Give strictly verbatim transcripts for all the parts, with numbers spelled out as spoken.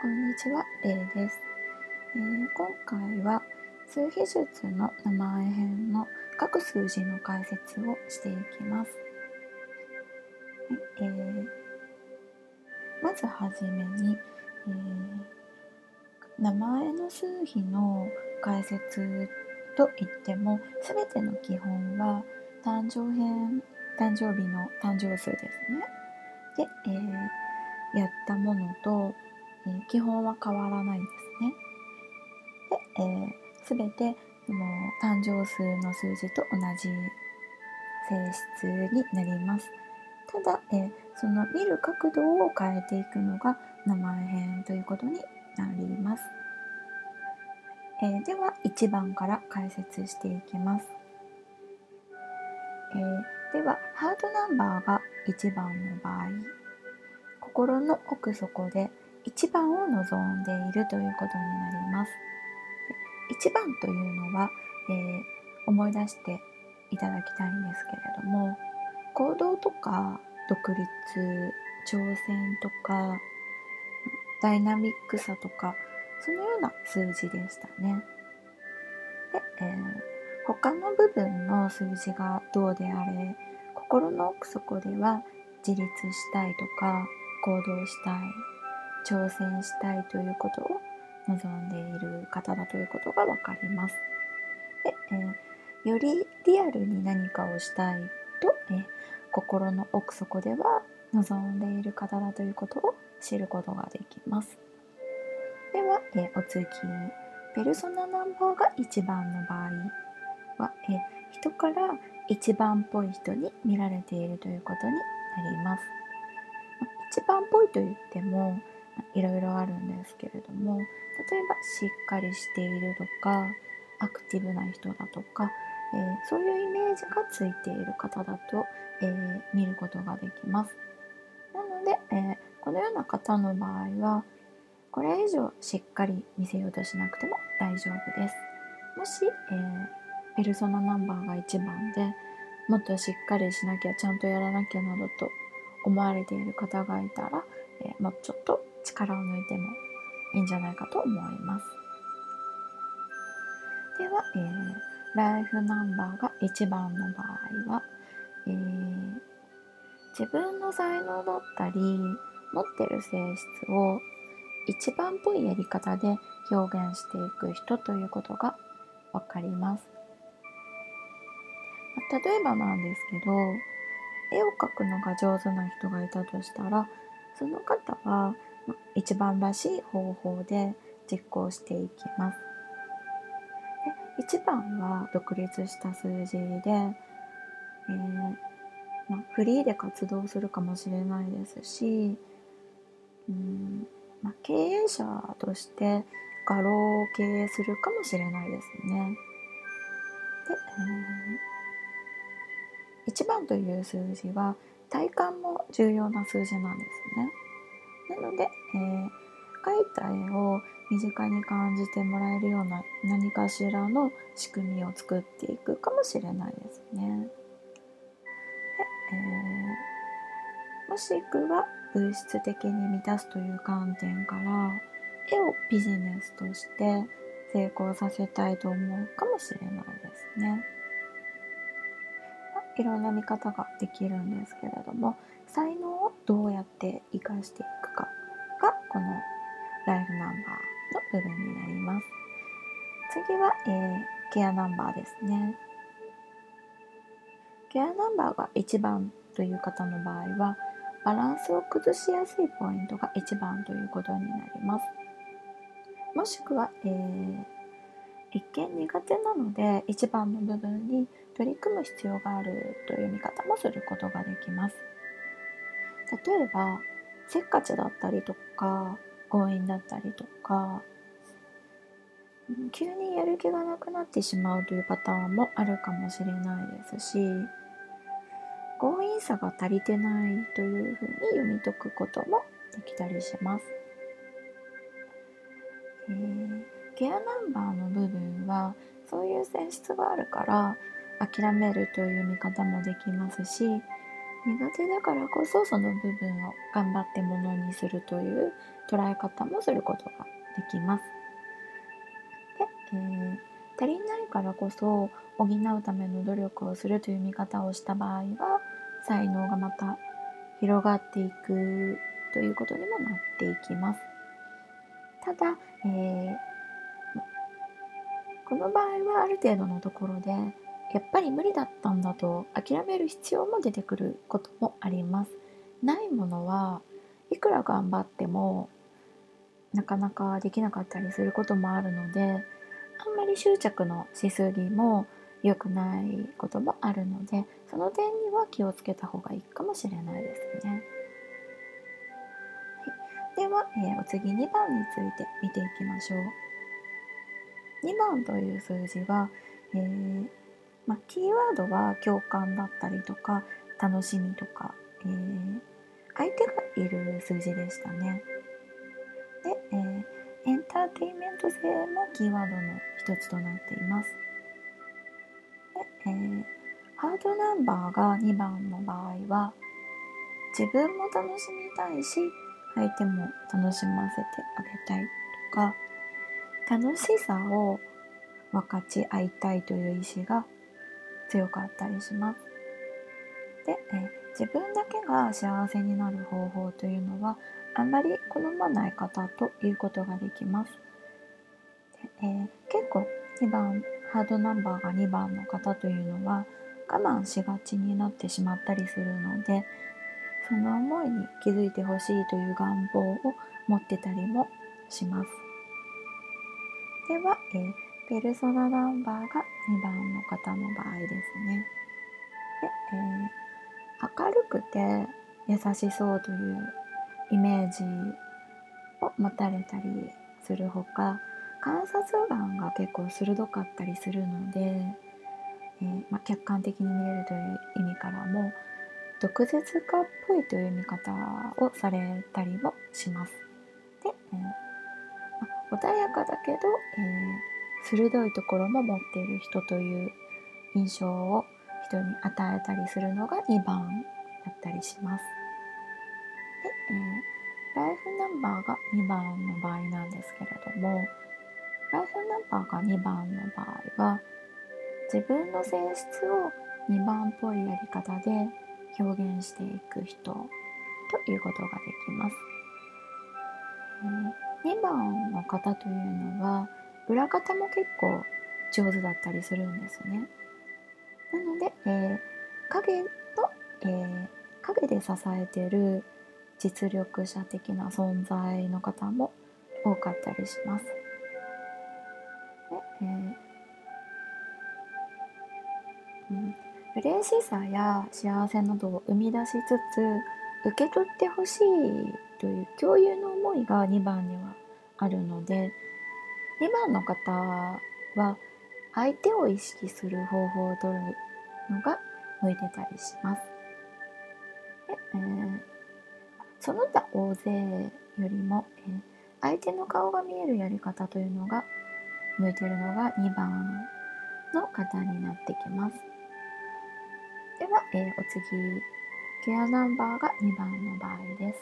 こんにちは、れいです、えー、今回は数比術の名前編の各数字の解説をしていきます。はいえー、まずはじめに、えー、名前の数比の解説といっても、すべての基本は誕生編、誕生日の誕生数ですね。で、えー、やったものと、えー、基本は変わらないんですね。で、えー、全てもう誕生数の数字と同じ性質になります。ただ、えー、その見る角度を変えていくのが名前編ということになります。えー、ではいちばんから解説していきます。えー、ではハートナンバーがいちばんの場合、心の奥底でいちばんを望んでいるということになります。いちばんというのは、えー、思い出していただきたいんですけれども、行動とか独立、挑戦とかダイナミックさとか、そのような数字でしたね。で、えー、他の部分の数字がどうであれ、心の奥底では自立したいとか行動したい、挑戦したいということを望んでいる方だということがわかります。で、えー、よりリアルに何かをしたいと、えー、心の奥底では望んでいる方だということを知ることができます。では、えー、お次、ペルソナナンバーがいちばんの場合は、えー、人からいちばんっぽい人に見られているということになります。いちばんっぽいと言ってもいろいろあるんですけれども、例えばしっかりしているとかアクティブな人だとか、えー、そういうイメージがついている方だと、えー、見ることができます。なので、えー、このような方の場合はこれ以上しっかり見せようとしなくても大丈夫です。もし、えー、ペルソナナンバーがいちばんでもっとしっかりしなきゃ、ちゃんとやらなきゃなどと思われている方がいたら、えー、もうちょっと力を抜いてもいいんじゃないかと思います。では、えー、ライフナンバーがいちばんの場合は、えー、自分の才能だったり持ってる性質を一番っぽいやり方で表現していく人ということがわかります。例えばなんですけど、絵を描くのが上手な人がいたとしたら、その方は一番らしい方法で実行していきます。でいちばんは独立した数字で、えーまあ、フリーで活動するかもしれないですし、うんまあ、経営者として画廊を経営するかもしれないですね。で、えー、いちばんという数字は体感も重要な数字なんですね。なので、えー、描いた絵を身近に感じてもらえるような何かしらの仕組みを作っていくかもしれないですね。で、えー、もしくは物質的に満たすという観点から絵をビジネスとして成功させたいと思うかもしれないですね。いろんな見方ができるんですけれども、才能をどうやって生かしていくかがこのライフナンバーの部分になります。次は、えー、ケアナンバーですね。ケアナンバーがいちばんという方の場合は、バランスを崩しやすいポイントがいちばんということになります。もしくは、えー、一見苦手なのでいちばんの部分に取り組む必要があるという見方もすることができます。例えばせっかちだったりとか強引だったりとか、急にやる気がなくなってしまうというパターンもあるかもしれないですし、強引さが足りてないというふうに読み解くこともできたりします。えー、ケアナンバーの部分はそういう性質があるから諦めるという見方もできますし、 苦手だからこそその部分を頑張ってものにするという捉え方もすることができます。で、えー、足りないからこそ補うための努力をするという見方をした場合は、才能がまた広がっていくということにもなっていきます。ただ、えー、この場合はある程度のところでやっぱり無理だったんだと諦める必要も出てくることもあります。ないものはいくら頑張ってもなかなかできなかったりすることもあるので、あんまり執着のしすぎも良くないこともあるので、その点には気をつけた方がいいかもしれないですね。はい、では、えー、お次にばんについて見ていきましょう。にばんという数字は、えーまあ、キーワードは共感だったりとか楽しみとか、えー、相手がいる数字でしたね。で、えー、エンターテインメント性もキーワードの一つとなっています。で、えー、ハードナンバーがにばんの場合は、自分も楽しみたいし相手も楽しませてあげたいとか、楽しさを分かち合いたいという意志が強かったりします。で、えー、自分だけが幸せになる方法というのはあんまり好まない方ということができます。で、えー、結構にばんハードナンバーがにばんの方というのは我慢しがちになってしまったりするので、その思いに気づいてほしいという願望を持ってたりもします。では、えー、ペルソナナンバーがにばんの方の場合ですね。で、えー、明るくて優しそうというイメージを持たれたりするほか、観察眼が結構鋭かったりするので、えーまあ、客観的に見れるという意味からも毒舌家っぽいという見方をされたりもします。で、えーまあ、穏やかだけど、えー、鋭いところも持っている人という印象を人に与えたりするのがにばんだったりします。で、えー、ライフナンバーがにばんの場合なんですけれども、ライフナンバーがにばんの場合は、自分の性質をにばんっぽいやり方で表現していく人ということができます。えー、にばんの方というのは裏方も結構上手だったりするんですね。なので、えー、影の、えー、影で支えている実力者的な存在の方も多かったりします。で、えーうん、嬉しさや幸せなどを生み出しつつ受け取ってほしいという共有の思いがにばんにはあるので、にばんの方は相手を意識する方法を取るのが向いてたりします。で、えー、その他大勢よりも、えー、相手の顔が見えるやり方というのが向いているのがにばんの方になってきます。では、えー、お次、ケアナンバーがにばんの場合です。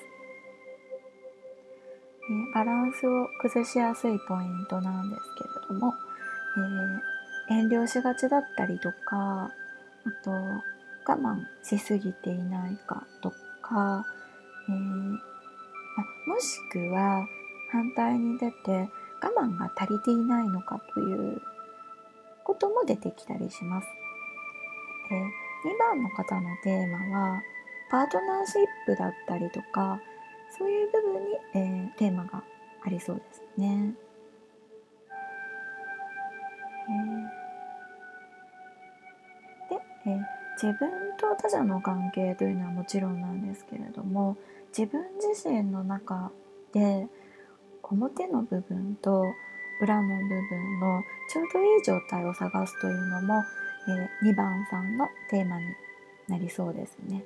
えー、バランスを崩しやすいポイントなんですけれども、えー、遠慮しがちだったりとか、あと我慢しすぎていないかとか、えー、もしくは反対に出て我慢が足りていないのかということも出てきたりします。えー、にばんの方のテーマはパートナーシップだったりとか、そういう部分に、えー、テーマがありそうですね。えー、で、えー、自分と他者の関係というのはもちろんなんですけれども、自分自身の中で表の部分と裏の部分のちょうどいい状態を探すというのも、えー、にばんさんのテーマになりそうですね。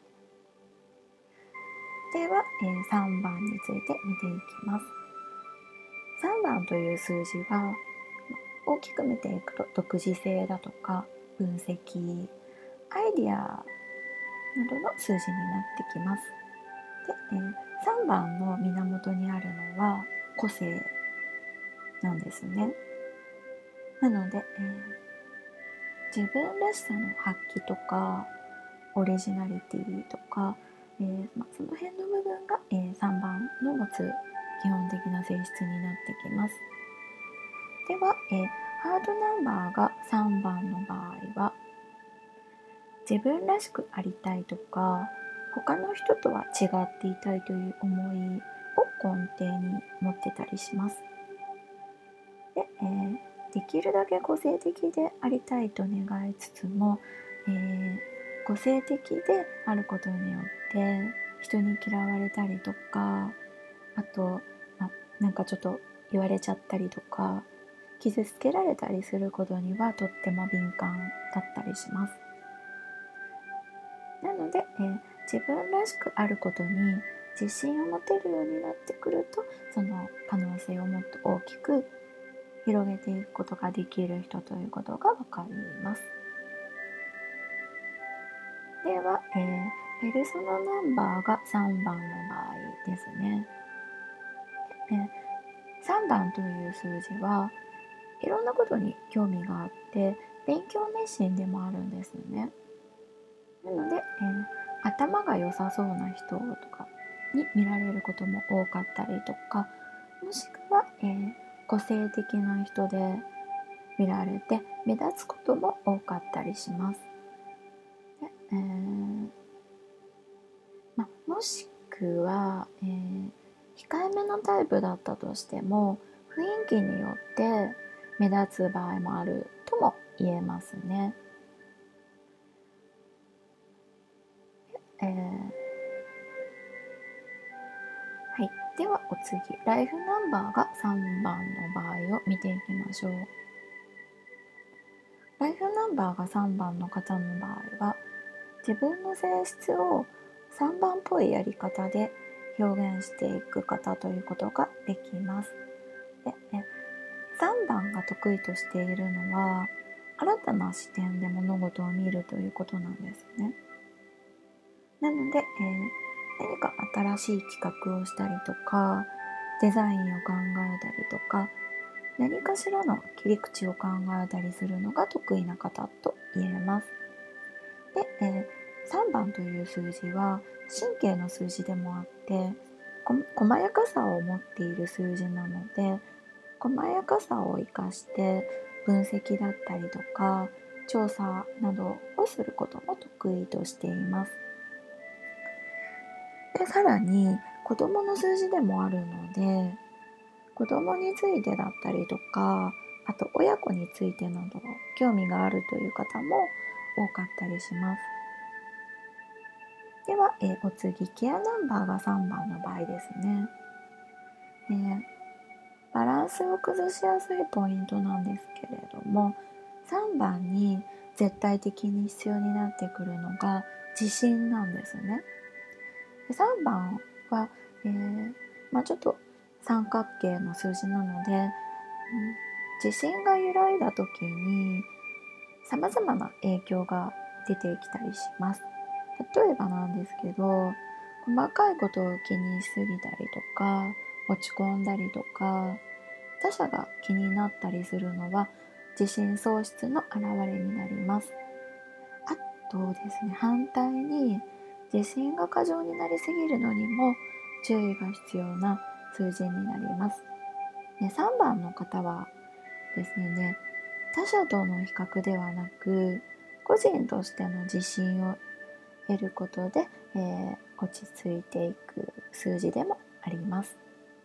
では、えー、さんばんについて見ていきます。さんばんという数字は大きく見ていくと独自性だとか分析、アイディアなどの数字になってきます。で、えー、さんばんの源にあるのは個性なんですね。なので、えー、自分らしさの発揮とかオリジナリティとか、えーまあ、その辺の部分が、えー、さんばんの持つ基本的な性質になってきます。では、えー、ハードナンバーがさんばんの場合は、自分らしくありたいとか他の人とは違っていたいという思いを根底に持ってたりします。で、えー、できるだけ個性的でありたいと願いつつも、えー、個性的であることによって人に嫌われたりとか、あと、ま、なんかちょっと言われちゃったりとか傷つけられたりすることにはとっても敏感だったりします。なので、えー、自分らしくあることに自信を持てるようになってくると、その可能性をもっと大きく広げていくことができる人ということが分かります。では、えー、ペルソナナンバーがさんばんの場合ですね。えー、さんばんという数字はいろんなことに興味があって勉強熱心でもあるんですね。なので、えー、頭が良さそうな人とかに見られることも多かったりとか、もしくは、えー、個性的な人で見られて目立つことも多かったりします。で、えーま、もしくは、えー、控えめなタイプだったとしても雰囲気によって目立つ場合もあるとも言えますね。えーはい、ではお次、ライフナンバーがさんばんの場合を見ていきましょう。ライフナンバーがさんばんの方の場合は、自分の性質をさんばんっぽいやり方で表現していく方ということができます。でさんばんが得意としているのは、新たな視点で物事を見るということなんですね。なので、えー、何か新しい企画をしたりとか、デザインを考えたりとか、何かしらの切り口を考えたりするのが得意な方と言えます。で、えー、さんばんという数字は神経の数字でもあって、細やかさを持っている数字なので、細やかさを生かして分析だったりとか調査などをすることも得意としています。で、さらに子どもの数字でもあるので、子どもについてだったりとか、あと親子についてなど興味があるという方も多かったりします。では、えー、お次、ケアナンバーがさんばんの場合ですね。えー、バランスを崩しやすいポイントなんですけれども、さんばんに絶対的に必要になってくるのが自信なんですね。でさんばんは、えーまあ、ちょっと三角形の数字なので、うん、自信が揺らいだ時にさまざまな影響が出てきたりします。例えばなんですけど、細かいことを気にしすぎたりとか落ち込んだりとか他者が気になったりするのは自信喪失の表れになります。あとですね、反対に自信が過剰になりすぎるのにも注意が必要な数字になります。で、さんばんの方はですね、他者との比較ではなく個人としての自信を得ることで、えー、落ち着いていく数字でもあります。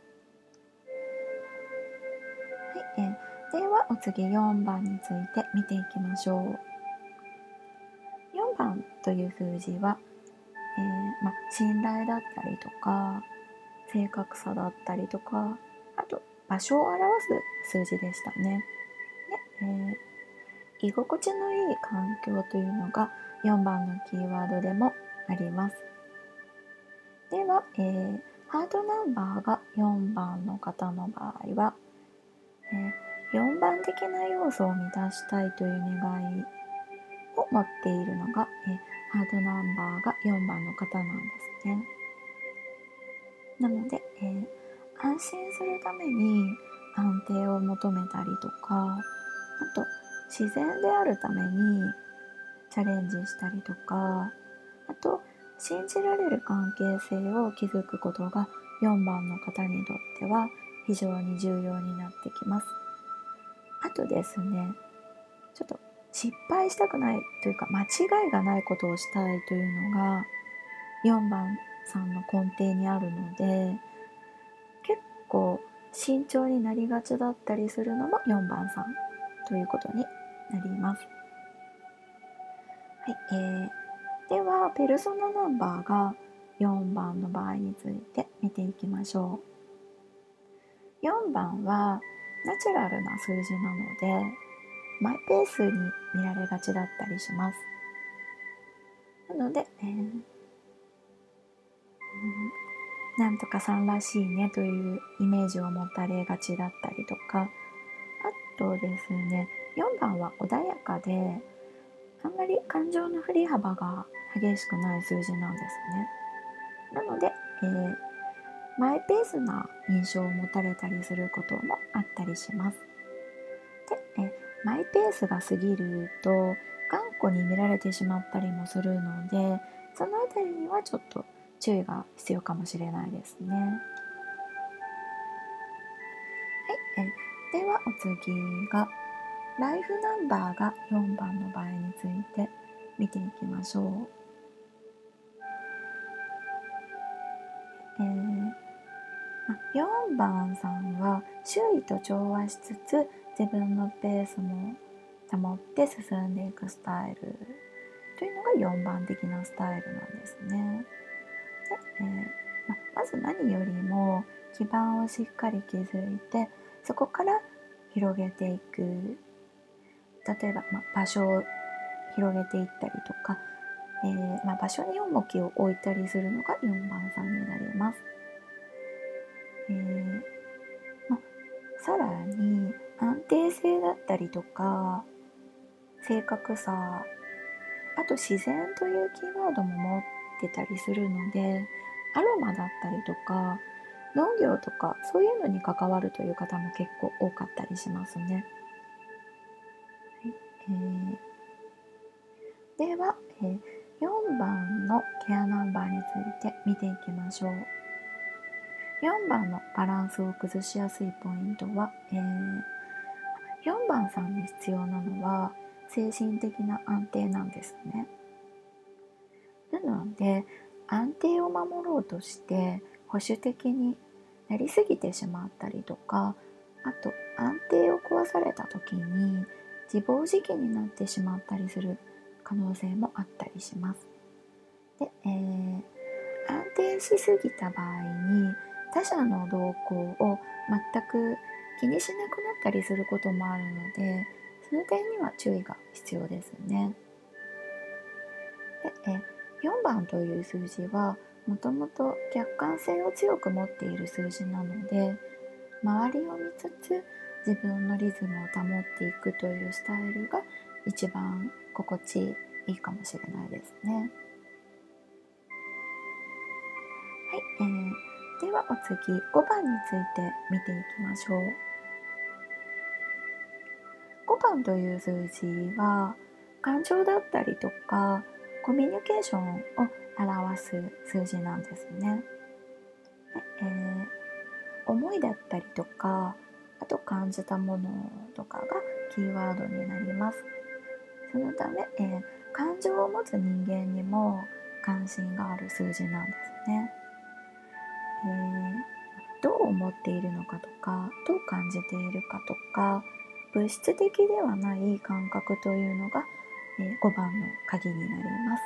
はい、えー、ではお次よんばんについて見ていきましょう。よんばんという数字は、えーま、信頼だったりとか正確さだったりとか、あと場所を表す数字でしたね。で、えー、居心地のいい環境というのがよんばんのキーワードでもあります。では、えー、ハートナンバーがよんばんの方の場合は、えー、よんばん的な要素を満たしたいという願いを持っているのが、えハートナンバーがよんばんの方なんですね。なので、えー、安心するために安定を求めたりとか、あと自然であるためにチャレンジしたりとか、あと信じられる関係性を築くことがよんばんの方にとっては非常に重要になってきます。あとですね、ちょっと失敗したくないというか間違いがないことをしたいというのがよんばんさんの根底にあるので、結構慎重になりがちだったりするのもよんばんさんということになります。はい、えー、ではペルソナナンバーがよんばんの場合について見ていきましょう。よんばんはナチュラルな数字なのでマイペースに見られがちだったりします。なので、えーうん、なんとかさんらしいねというイメージを持たれがちだったりとか、あとですね、よんばんは穏やかであんまり感情の振り幅が激しくない数字なんですね。なので、えー、マイペースな印象を持たれたりすることもあったりします。で、えマイペースが過ぎると頑固に見られてしまったりもするので、そのあたりにはちょっと注意が必要かもしれないですね。はい、えではお次がライフナンバーがよんばんの場合について見ていきましょう。えーよんばんさんは周囲と調和しつつ自分のペースも保って進んでいくスタイルというのがよんばん的なスタイルなんですね。で、えーま、まず何よりも基盤をしっかり築いてそこから広げていく。例えば、ま、場所を広げていったりとか、えーま、場所に重きを置いたりするのがよんばんさんになります。えーま、さらに安定性だったりとか正確さ、あと自然というキーワードも持ってたりするので、アロマだったりとか農業とかそういうのに関わるという方も結構多かったりしますね。はい、えー、では、えー、よんばんのケアナンバーについて見ていきましょう。よんばんのバランスを崩しやすいポイントは、えー、よんばんさんに必要なのは精神的な安定なんですね。なので安定を守ろうとして保守的になりすぎてしまったりとか、あと安定を壊された時に自暴自棄になってしまったりする可能性もあったりします。で、えー、安定しすぎた場合に他者の動向を全く気にしなくなったりすることもあるので、その点には注意が必要ですね。で、えよんばんという数字はもともと客観性を強く持っている数字なので、周りを見つつ自分のリズムを保っていくというスタイルが一番心地いいかもしれないですね。はい、えー、ではお次ごばんについて見ていきましょう。ごばんという数字は感情だったりとかコミュニケーションを表す数字なんですね。えー、思いだったりとか、あと感じたものとかがキーワードになります。そのため、えー、感情を持つ人間にも関心がある数字なんですね。えー、どう思っているのかとか、どう感じているかとか、物質的ではない感覚というのが、えー、ごばんの鍵になります。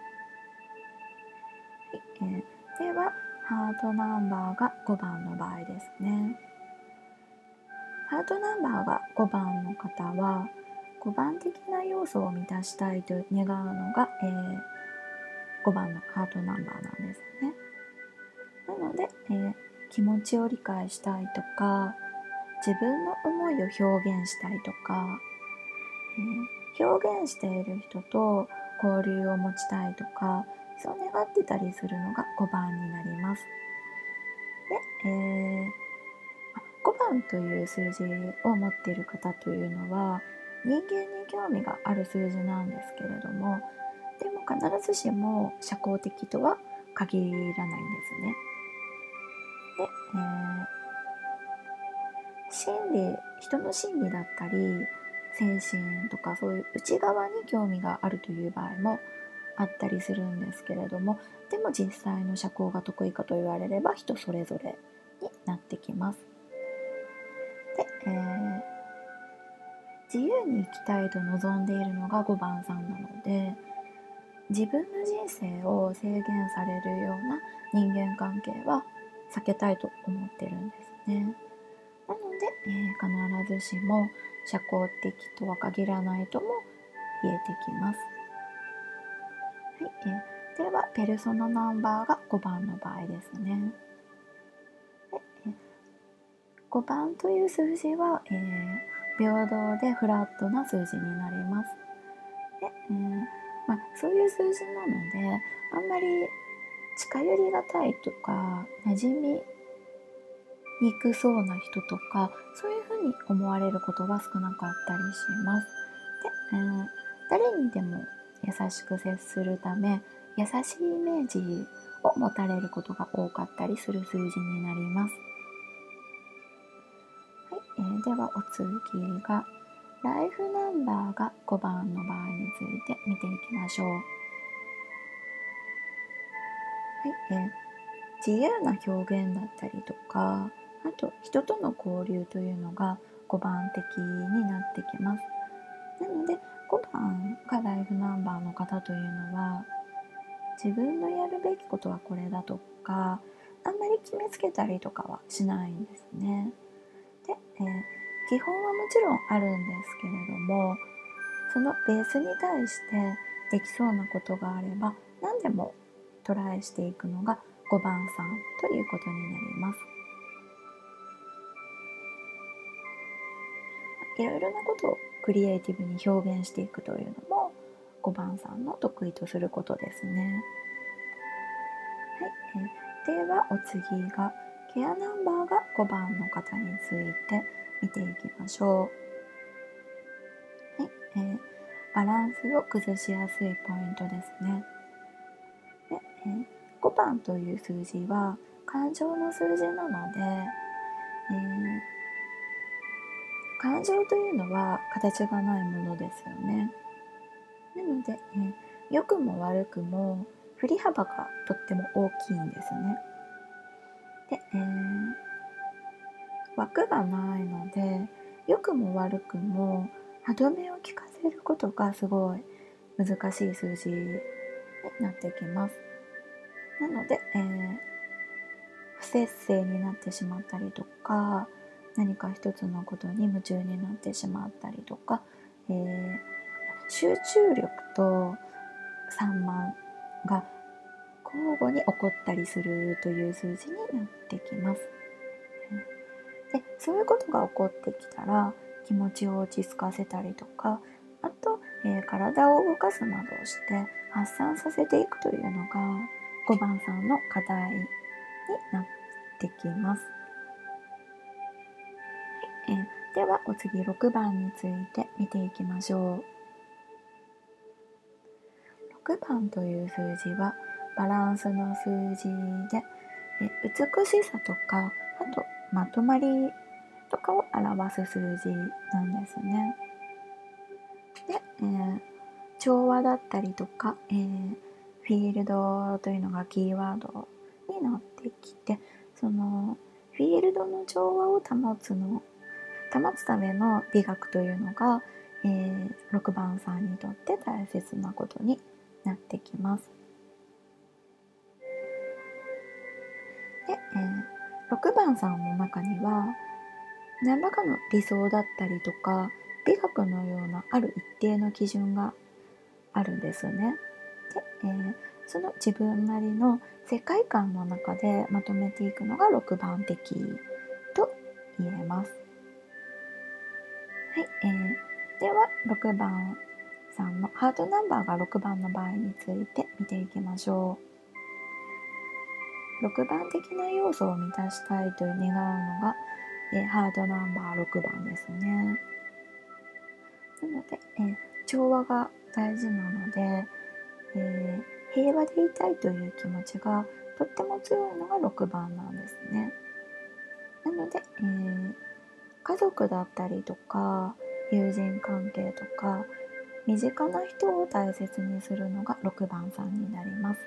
はい、えー、ではハートナンバーがごばんの場合ですね。ハートナンバーがごばんの方はごばん的な要素を満たしたいと願うのが、えー、ごばんのハートナンバーなんですね。なので、えー、気持ちを理解したいとか、自分の思いを表現したいとか、え表現している人と交流を持ちたいとか、そう願ってたりするのがごばんになります。で、えー、ごばんという数字を持っている方というのは人間に興味がある数字なんですけれども、でも必ずしも社交的とは限らないんですね。で、えー、心理、人の心理だったり精神とかそういう内側に興味があるという場合もあったりするんですけれども、でも実際の社交が得意かと言われれば人それぞれになってきます。で、えー、自由に生きたいと望んでいるのがごばんさんなので、自分の人生を制限されるような人間関係は避けたいと思ってるんですね。なので、えー、必ずしも社交的とは限らないとも言えてきます。はい、えー、ではペルソナナンバーがごばんの場合ですね。でえー、ごばんという数字は、えー、平等でフラットな数字になります。で、えーまあ、そういう数字なのであんまり近寄りがたいとか馴染みにくそうな人とか、そういうふうに思われることは少なかったりします。で、えー、誰にでも優しく接するため優しいイメージを持たれることが多かったりする数字になります。はい、えー、ではお次がライフナンバーがごばんの場合について見ていきましょう。はい、えー、自由な表現だったりとか、あと人との交流というのがごばん的になってきます。なのでごばんがライフナンバーの方というのは自分のやるべきことはこれだとか、あんまり決めつけたりとかはしないんですね。で、えー、基本はもちろんあるんですけれども、そのベースに対してできそうなことがあれば何でもトライしていくのがごばんさんということになります。いろいろなことをクリエイティブに表現していくというのもごばんさんの得意とすることですね。はい、えー、ではお次がケアナンバーがごばんの方について見ていきましょう。はい、えー、バランスを崩しやすいポイントですね。で、えー、ごばんという数字は感情の数字なので、えー、感情というのは形がないものですよね。なので、えー、良くも悪くも振り幅がとっても大きいんですね。で、えー、枠がないので良くも悪くも歯止めを効かせることがすごい難しい数字になってきます。なので、えー、不節制になってしまったりとか、何か一つのことに夢中になってしまったりとか、えー、集中力と散漫が交互に起こったりするという数字になってきます。で、そういうことが起こってきたら気持ちを落ち着かせたりとか、あと、えー、体を動かすなどをして発散させていくというのがごばんさんの課題になってきます。えー、ではお次ろくばんについて見ていきましょう。ろくばんという数字はバランスの数字で、え美しさとか、あとまとまりとかを表す数字なんですね。で、えー、調和だったりとか、えー、フィールドというのがキーワードになってきて、そのフィールドの調和を保つの保つための美学というのが、えー、ろくばんさんにとって大切なことになってきます。で、えー、ろくばんさんの中には何らかの理想だったりとか美学のようなある一定の基準があるんですね。で、えー、その自分なりの世界観の中でまとめていくのがろくばん的と言えます。はい、えー、ではろくばんさんのハートナンバーがろくばんの場合について見ていきましょう。ろくばん的な要素を満たしたいと願うのが、えー、ハートナンバーろくばんですね。なので、えー、調和が大事なので、えー、平和でいたいという気持ちがとっても強いのがろくばんなんですね。なので、えー、家族だったりとか友人関係とか身近な人を大切にするのがろくばんさんになります。で、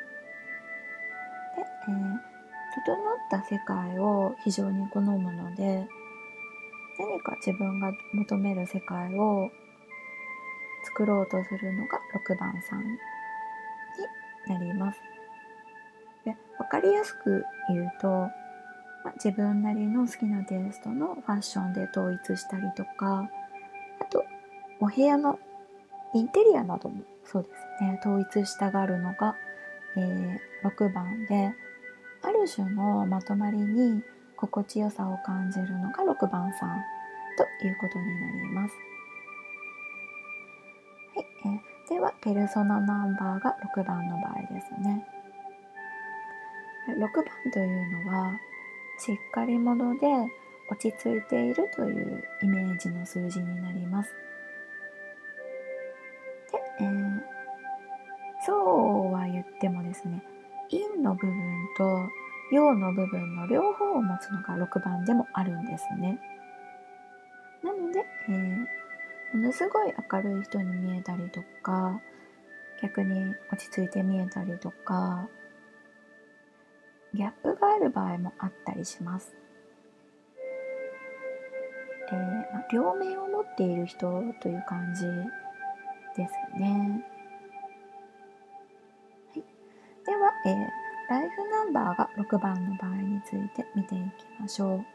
えー、整った世界を非常に好むので、何か自分が求める世界を作ろうとするのがろくばんさんになります。で、分かりやすく言うと、まあ、自分なりの好きなテイストのファッションで統一したりとか、あとお部屋のインテリアなどもそうですね、統一したがるのが、えー、ろくばんで、ある種のまとまりに心地よさを感じるのがろくばんさんということになります。はい、えー、ではペルソナナンバーがろくばんの場合ですね。ろくばんというのはしっかり者で落ち着いているというイメージの数字になります。で、えー、そうは言ってもですね、陰の部分と陽の部分の両方を持つのがろくばんでもあるんですね。なので、えー、ものすごい明るい人に見えたりとか、逆に落ち着いて見えたりとか、ギャップがある場合もあったりします。えーまあ、両面を持っている人という感じですね。はい、では、えー、ライフナンバーがろくばんの場合について見ていきましょ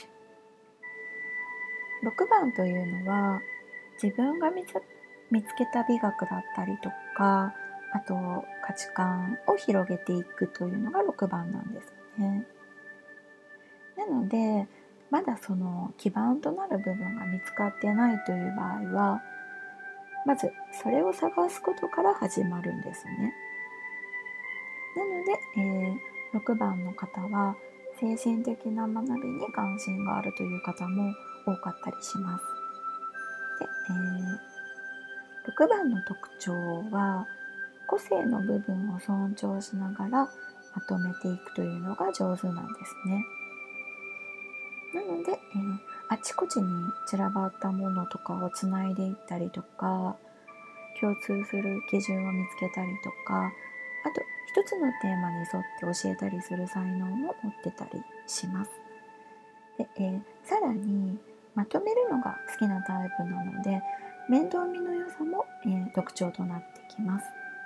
う。ろくばんというのは自分が見つ、見つけた美学だったりとか、あと価値観を広げていくというのがろくばんなんですね。なのでまだその基盤となる部分が見つかってないという場合は、まずそれを探すことから始まるんですね。なので、えー、ろくばんの方は精神的な学びに関心があるという方も多かったりします。で、えー、ろくばんの特徴は個性の部分を尊重しながらまとめていくというのが上手なんですね。なので、えー、あちこちに散らばったものとかをつないでいったりとか、共通する基準を見つけたりとか、あと一つのテーマに沿って教えたりする才能も持ってたりします。で、えー、さらにまとめるのが好きなタイプなので、面倒見の良さも、えー、特徴となってきます。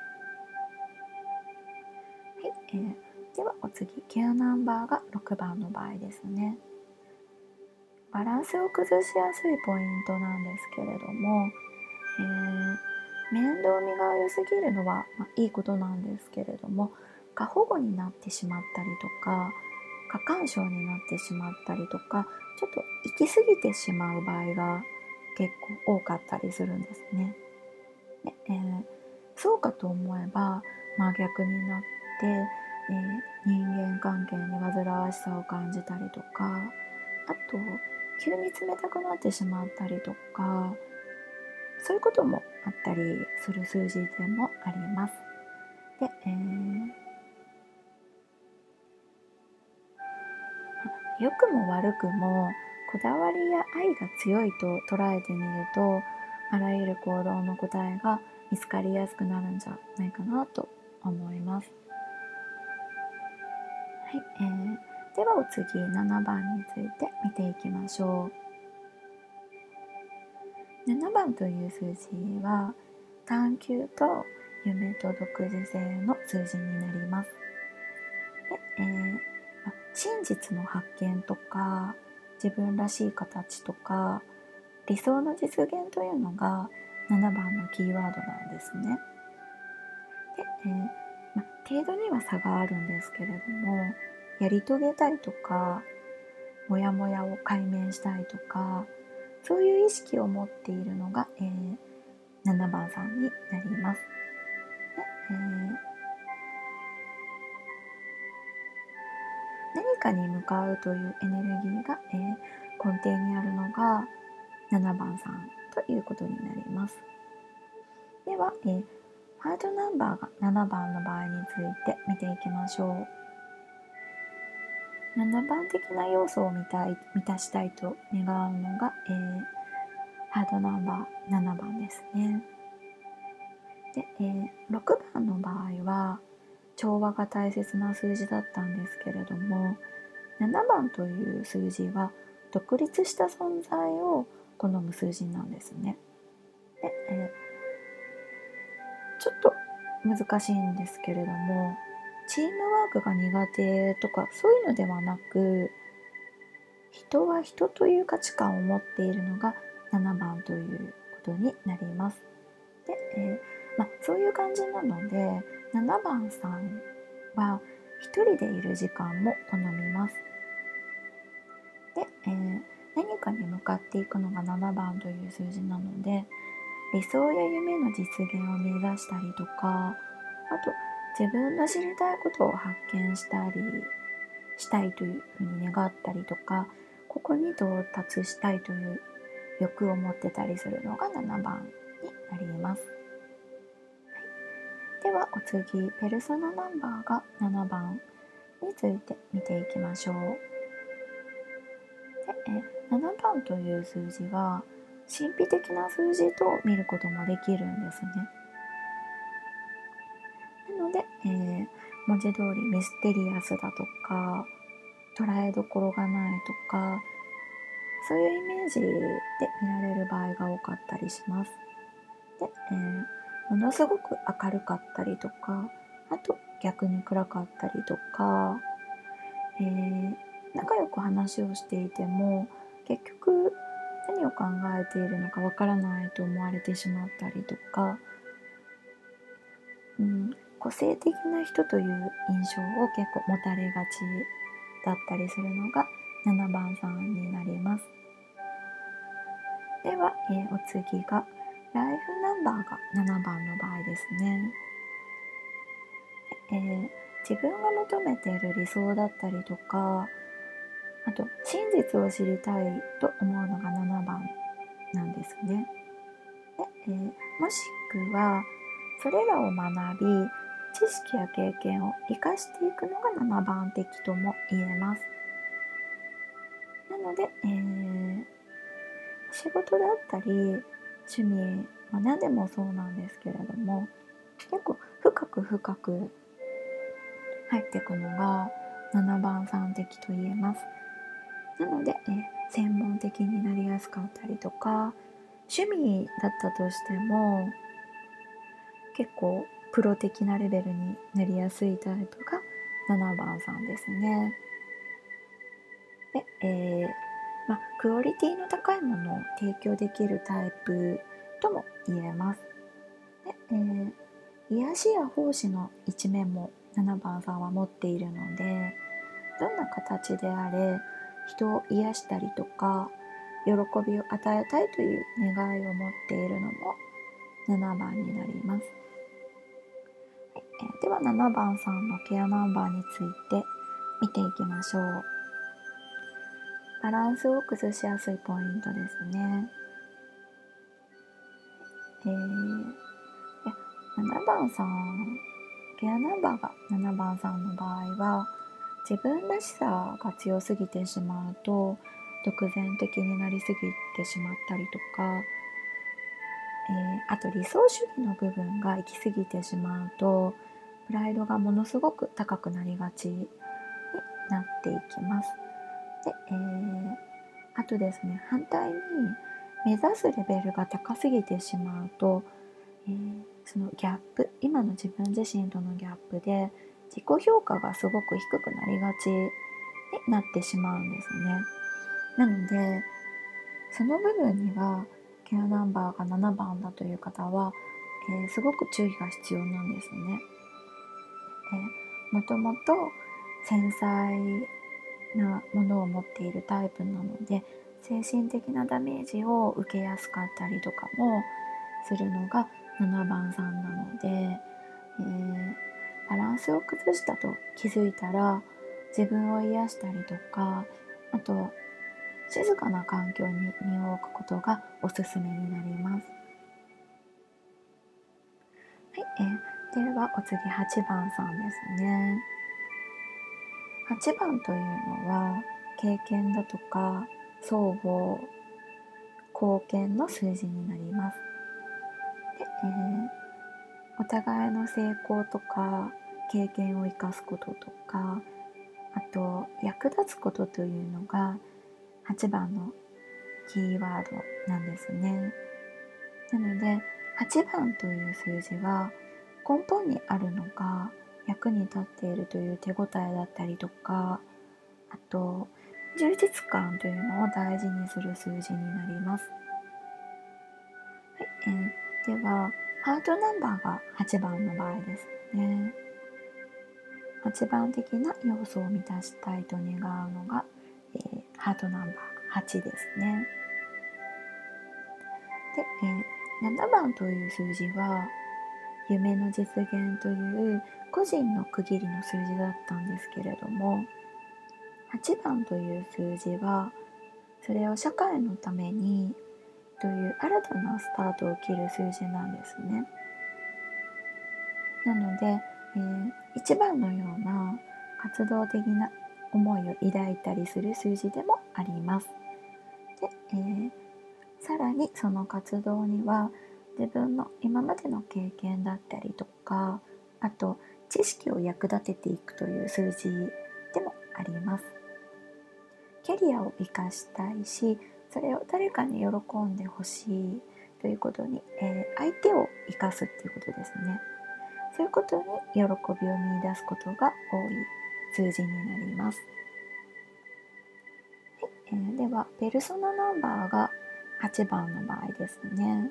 はい、えー、ではお次、ケアナンバーがろくばんの場合ですね。バランスを崩しやすいポイントなんですけれども、えー、面倒見が良すぎるのは、まあ、いいことなんですけれども、過保護になってしまったりとか、過干渉になってしまったりとか、ちょっと行き過ぎてしまう場合が結構多かったりするんですね。で、えー、そうかと思えば真逆になって、えー、人間関係に煩わしさを感じたりとか、あと急に冷たくなってしまったりとか、そういうこともあったりする数字でもあります。で、えー、良くも悪くもこだわりや愛が強いと捉えてみると、あらゆる行動の答えが見つかりやすくなるんじゃないかなと思います。はい、えー、ではお次ななばんについて見ていきましょう。ななばんという数字は探求と夢と独自性の数字になります。で、えー、真実の発見とか自分らしい形とか理想の実現というのがななばんのキーワードなんですね。で、えーま、程度には差があるんですけれども、やり遂げたいとかモヤモヤを解明したいとか、そういう意識を持っているのが、えー、 ななばんさんになります。でえー、何かに向かうというエネルギーが、えー、根底にあるのがななばんさんということになります。では、えー、ハートナンバーがななばんの場合について見ていきましょう。ななばん的な要素を満たい満たしたいと願うのが、えー、ハートナンバーななばんですね。で、えー、ろくばんの場合は調和が大切な数字だったんですけれども、ななばんという数字は独立した存在を好む数字なんですね。で、えー、ちょっと難しいんですけれども、チームワークが苦手とかそういうのではなく、人は人という価値観を持っているのがななばんということになります。で、えーまあ、そういう感じなのでななばんさんは一人でいる時間も好みます。で、えー、何かに向かっていくのがななばんという数字なので、理想や夢の実現を目指したりとか、あと自分の知りたいことを発見したりしたいというふうに願ったりとか、ここに到達したいという欲を持ってたりするのがななばんになります。ではお次、ペルソナナンバーがななばんについて見ていきましょう。でえななばんという数字は神秘的な数字と見ることもできるんですね。なので、えー、文字通りミステリアスだとか捉えどころがないとか、そういうイメージで見られる場合が多かったりします。で、えー、ものすごく明るかったりとか、あと逆に暗かったりとか、えー、仲良く話をしていても結局何を考えているのかわからないと思われてしまったりとか、うん、個性的な人という印象を結構持たれがちだったりするのがななばんさんになります。では、えー、お次がライフナンバーがななばんの場合ですね。えー、自分が求めている理想だったりとか、あと真実を知りたいと思うのがななばんなんですね。で、えー、もしくはそれらを学び知識や経験を生かしていくのがななばん的とも言えます。なので、えー、仕事だったり趣味、まあ、何でもそうなんですけれども、結構深く深く入っていくのがななばんさん的と言えます。なので、え専門的になりやすかったりとか、趣味だったとしても結構プロ的なレベルになりやすいタイプがななばんさんですね。で、えーまあ、クオリティの高いものを提供できるタイプとも言えます。で、えー、癒しや奉仕の一面もななばんさんは持っているので、どんな形であれ人を癒したりとか喜びを与えたいという願いを持っているのもななばんになります。はい、えー、ではななばんさんのケアナンバーについて見ていきましょう。バランスを崩しやすいポイントですね。えー、ななばんさん、ケアナンバーがななばんさんの場合は自分らしさが強すぎてしまうと独善的になりすぎてしまったりとか、えー、あと理想主義の部分が行き過ぎてしまうとプライドがものすごく高くなりがちになっていきます。で、えー、あとですね、反対に目指すレベルが高すぎてしまうと、えー、そのギャップ、今の自分自身とのギャップで自己評価がすごく低くなりがちになってしまうんですね。なのでその部分にはケアナンバーがななばんだという方は、えー、すごく注意が必要なんですね。えー、もともと繊細なものを持っているタイプなので精神的なダメージを受けやすかったりとかもするのがななばんさんなので、えー、バランスを崩したと気づいたら自分を癒したりとか、あと静かな環境に身を置くことがおすすめになります。はい、えー、ではお次はちばんさんですね。はちばんというのは経験だとか相互貢献の数字になります。で、えー、お互いの成功とか経験を生かすこととか、あと役立つことというのがはちばんのキーワードなんですね。なのではちばんという数字は根本にあるのが役に立っているという手応えだったりとか、あと充実感というのを大事にする数字になります。はい、えー、ではハートナンバーがはちばんの場合ですね。はちばん的な要素を満たしたいと願うのが、えー、ハートナンバーはちですね。で、えー、ななばんという数字は夢の実現という個人の区切りの数字だったんですけれども、はちばんという数字はそれを社会のためにという新たなスタートを切る数字なんですね。なので、えー、いちばんのような活動的な思いを抱いたりする数字でもあります。で、えー、さらにその活動には自分の今までの経験だったりとか、あと知識を役立てていくという数字でもあります。キャリアを生かしたいし、それを誰かに喜んでほしいということに、えー、相手を生かすっていうことですね。そういうことに喜びを見出すことが多い数字になります。はい、えー、ではペルソナナンバーがはちばんの場合ですね。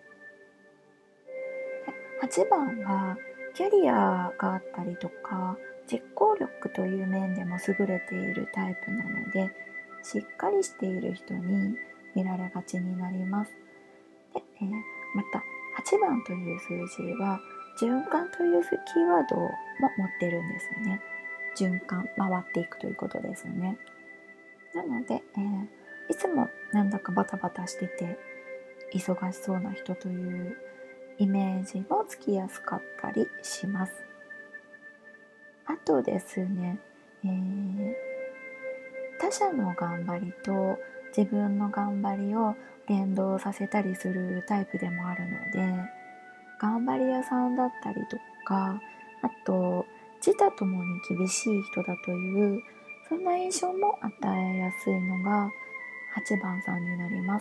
はちばんはキャリアがあったりとか実行力という面でも優れているタイプなので、しっかりしている人に見られがちになります。で、えー、またはちばんという数字は循環というキーワードも持ってるんですよね。循環、回っていくということですよね。なので、えー、いつもなんだかバタバタしてて忙しそうな人というイメージもつきやすかったりします。あとですね、えー、他者の頑張りと自分の頑張りを連動させたりするタイプでもあるので、頑張り屋さんだったりとか、あと自他ともに厳しい人だという、そんな印象も与えやすいのがはちばんさんになります。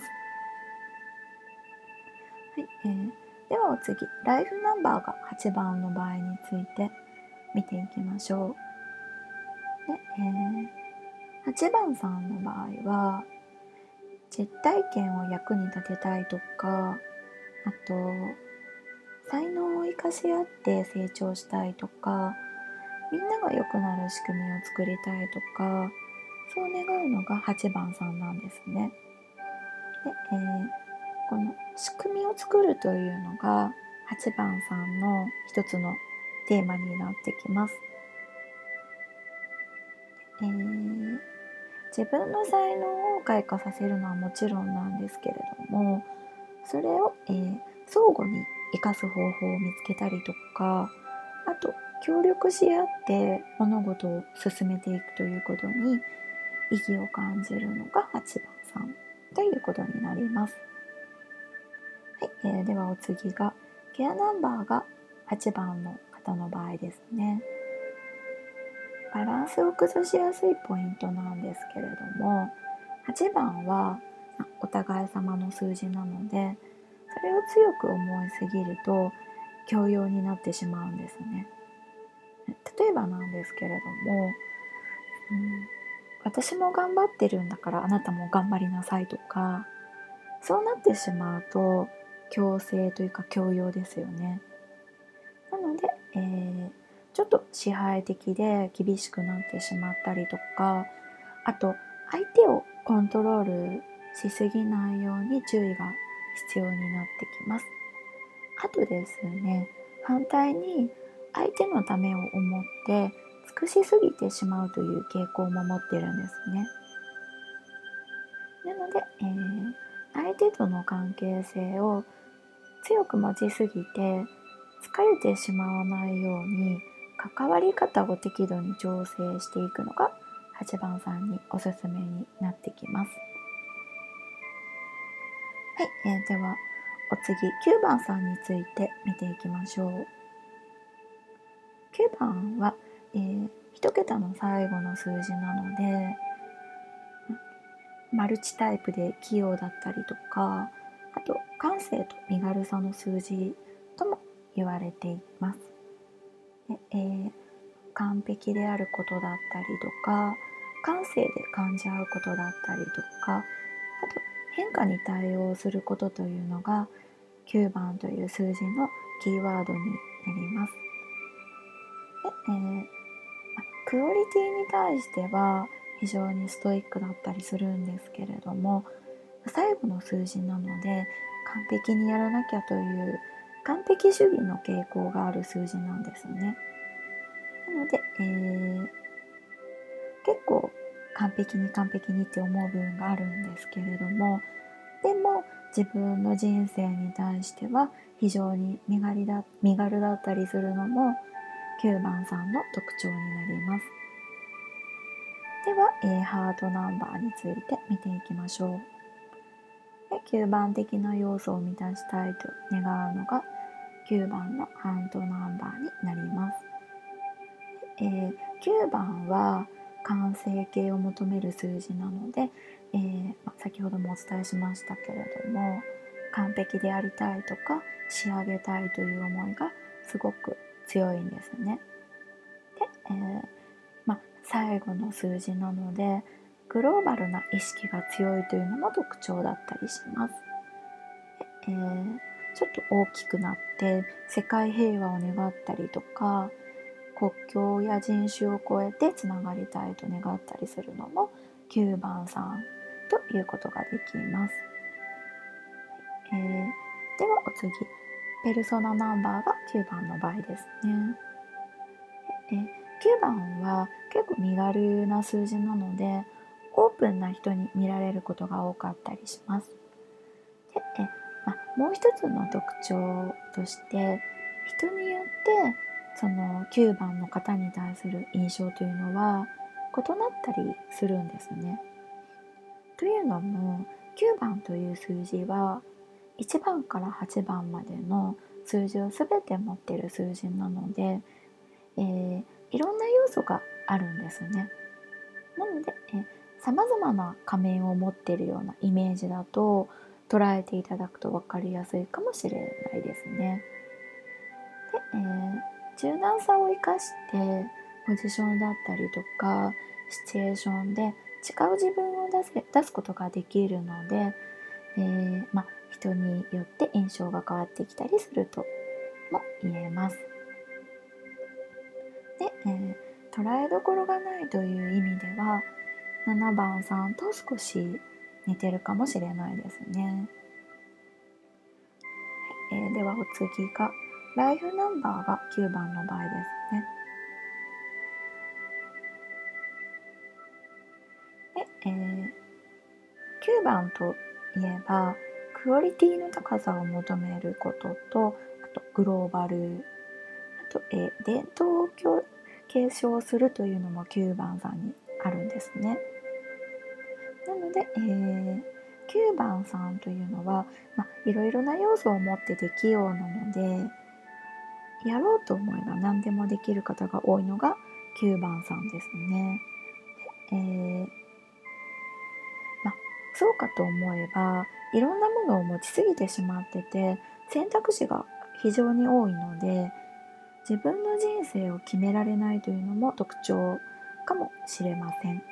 はい、えー、ではお次、ライフナンバーがはちばんの場合について見ていきましょう。で、えー、はちばんさんの場合は実体験を役に立てたいとか、あと才能を生かし合って成長したいとか、みんなが良くなる仕組みを作りたいとか、そう願うのがはちばんさんなんですね。で、えー、この仕組みを作るというのがはちばんさんの一つのテーマになってきます。えー、自分の才能を開花させるのはもちろんなんですけれども、それを、えー、相互に生かす方法を見つけたりとか、あと協力し合って物事を進めていくということに意義を感じるのがはちばんさんということになります。はい、えー、ではお次がケアナンバーがはちばんの方の場合ですね。バランスを崩しやすいポイントなんですけれども、はちばんはお互い様の数字なので、それを強く思いすぎると強要になってしまうんですね。例えばなんですけれども、うん、私も頑張ってるんだからあなたも頑張りなさいとか、そうなってしまうと強制というか強要ですよね。なので、えー、ちょっと支配的で厳しくなってしまったりとか、あと相手をコントロールしすぎないように注意が必要になってきます。 あとですね、反対に相手のためを思って尽くしすぎてしまうという傾向も持ってるんですね。なので、えー、相手との関係性を強く持ちすぎて疲れてしまわないように関わり方を適度に調整していくのがはちばんさんにおすすめになってきます。はい、えー、ではお次きゅうばんさんについて見ていきましょう。きゅうばんは、えー、いち桁の最後の数字なのでマルチタイプで器用だったりとか、あと感性と身軽さの数字とも言われています。で、えー、完璧であることだったりとか、感性で感じ合うことだったりとか、あと変化に対応することというのがきゅうばんという数字のキーワードになります。で、えー、クオリティに対しては非常にストイックだったりするんですけれども、最後の数字なので完璧にやらなきゃという完璧主義の傾向がある数字なんですね。なので、えー、結構完璧に完璧にって思う部分があるんですけれども、でも自分の人生に対しては非常に身軽だ、身軽だったりするのもきゅうばんさんの特徴になります。では、えー、ハートナンバーについて見ていきましょう。きゅうばん的な要素を満たしたいと願うのがきゅうばんのハートナンバーになります。えー、きゅうばんは完成形を求める数字なので、えーま、先ほどもお伝えしましたけれども、完璧でありたいとか仕上げたいという思いがすごく強いんですね。で、えーま、最後の数字なのでグローバルな意識が強いというのも特徴だったりします。えー、ちょっと大きくなって世界平和を願ったりとか、国境や人種を超えてつながりたいと願ったりするのもきゅうばんさんということができます。えー、ではお次、ペルソナナンバーがきゅうばんの場合ですね。えー、きゅうばんは結構身軽な数字なのでオープンな人に見られることが多かったりします。で、えまあ、もう一つの特徴として人によってそのきゅうばんの方に対する印象というのは異なったりするんですね。というのもきゅうばんという数字はいちばんからはちばんまでの数字を全て持っている数字なので、えー、いろんな要素があるんですね。なのでさまざまな仮面を持っているようなイメージだと捉えていただくと分かりやすいかもしれないですね。で、えー、柔軟さを生かしてポジションだったりとかシチュエーションで違う自分を出せ、出すことができるので、えーま、人によって印象が変わってきたりするとも言えます。で、えー、捉えどころがないという意味ではななばんさんと少し似てるかもしれないですね。はい、えー、ではお次がライフナンバーがきゅうばんの場合ですね。で、えー、きゅうばんといえばクオリティの高さを求めることと、あとグローバル、あと、えー、伝統を継承するというのもきゅうばんさんにあるんですね。なので、えー、きゅうばんさんというのは、まあ、いろいろな要素を持ってて器用なのでやろうと思えば何でもできる方が多いのがきゅうばんさんですね。えーまあ、そうかと思えばいろんなものを持ちすぎてしまってて選択肢が非常に多いので自分の人生を決められないというのも特徴かもしれません。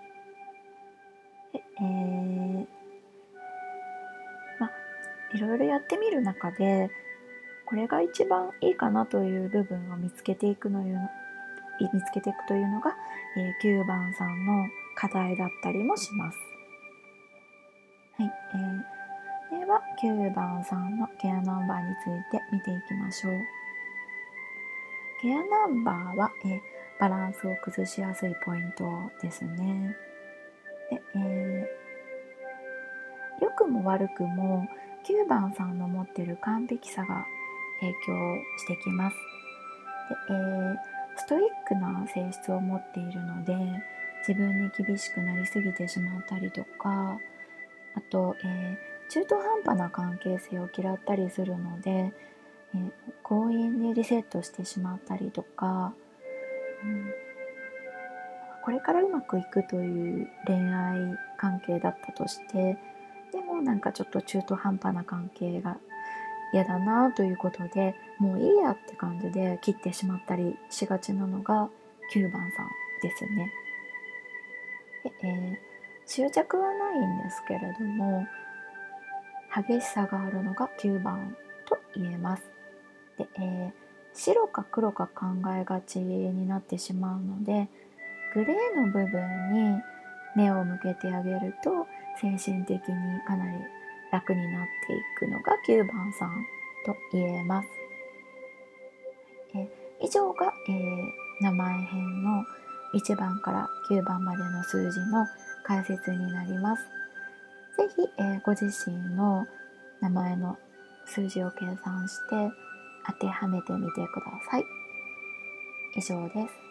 でえーまあ、いろいろやってみる中でこれが一番いいかなという部分を見つけていくのよ見つけていくというのが、えー、きゅうばんさんの課題だったりもします。はい、えー、 ではきゅうばんさんのケアナンバーについて見ていきましょう。ケアナンバーはえバランスを崩しやすいポイントですね。で、えー、良くも悪くもきゅうばんさんの持っている完璧さが影響してきます。で、えー、ストイックな性質を持っているので自分に厳しくなりすぎてしまったりとか、あと、えー、中途半端な関係性を嫌ったりするので、えー、強引にリセットしてしまったりとか、うん、これからうまくいくという恋愛関係だったとしてでもなんかちょっと中途半端な関係が嫌だなということでもういいやって感じで切ってしまったりしがちなのがきゅうばんさんですね。で、えー、執着はないんですけれども激しさがあるのがきゅうばんと言えます。で、えー、白か黒か考えがちになってしまうのでグレーの部分に目を向けてあげると精神的にかなり楽になっていくのがきゅうばんさんと言えます。え以上が、えー名前編のいちばんからきゅうばんまでの数字の解説になります。ぜひ、えーご自身の名前の数字を計算して当てはめてみてください。以上です。